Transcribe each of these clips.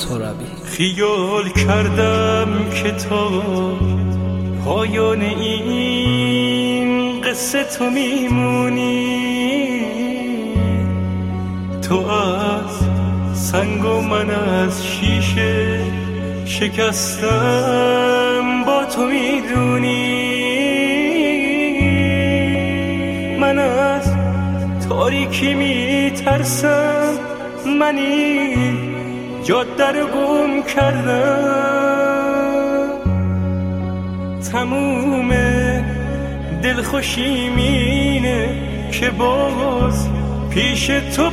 ترابی. خیال کردم که تا پایان این قصه تو میمونی، تو از سنگ و من از شیشه شکستم با تو میدونی. من از تاریکی میترسم، منی جاده رو گم کردم، تموم دلخوشیم اینه که باز پیش تو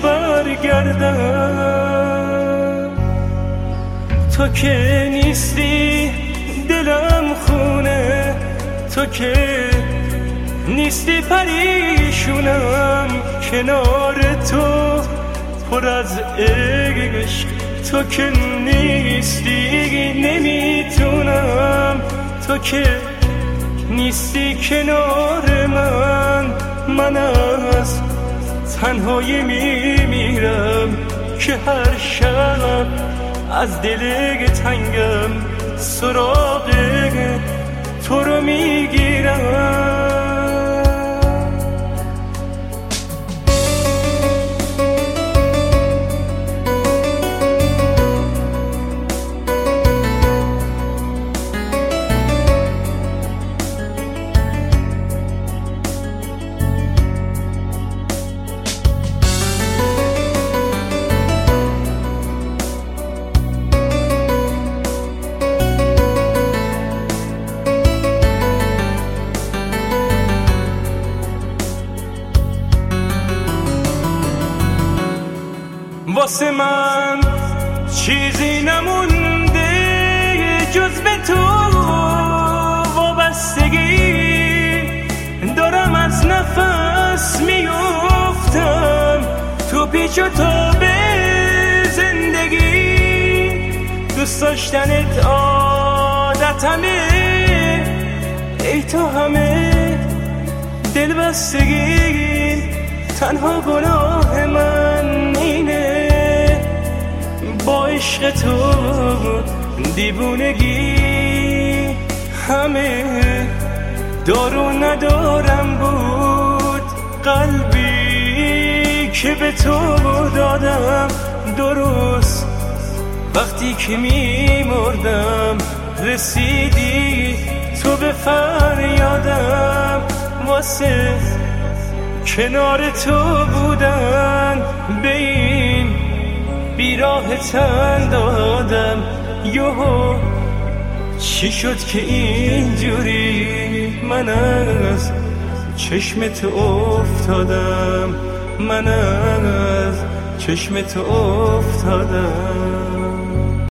برگردم. تو که نیستی دلم خونه، تو که نیستی پریشونم، کنار تو پر از عشق، تو که نیستی نمیتونم، تو که نیستی کنار من از تنهایی میمیرم که هر شب از دل تنگم سراغ تو رو میگیرم. واسه من چیزی نمونده جز به تو وابستگی، دارم از نفس میافتم تو پیچ و تاب زندگی، دوست داشتنت عادتمه ای تو همه دل بستگی، تنها گناه من اینه با عشق تو دیوونگی، همه دارو ندارم بود قلبی که به تو دادم، درست وقتی که میمردم رسیدی تو به فریادم، واسه کنار تو بودن به این بیراه تن دادم، یهو چی شد که اینجوری من از چشم تو افتادم، من از چشم تو افتادم.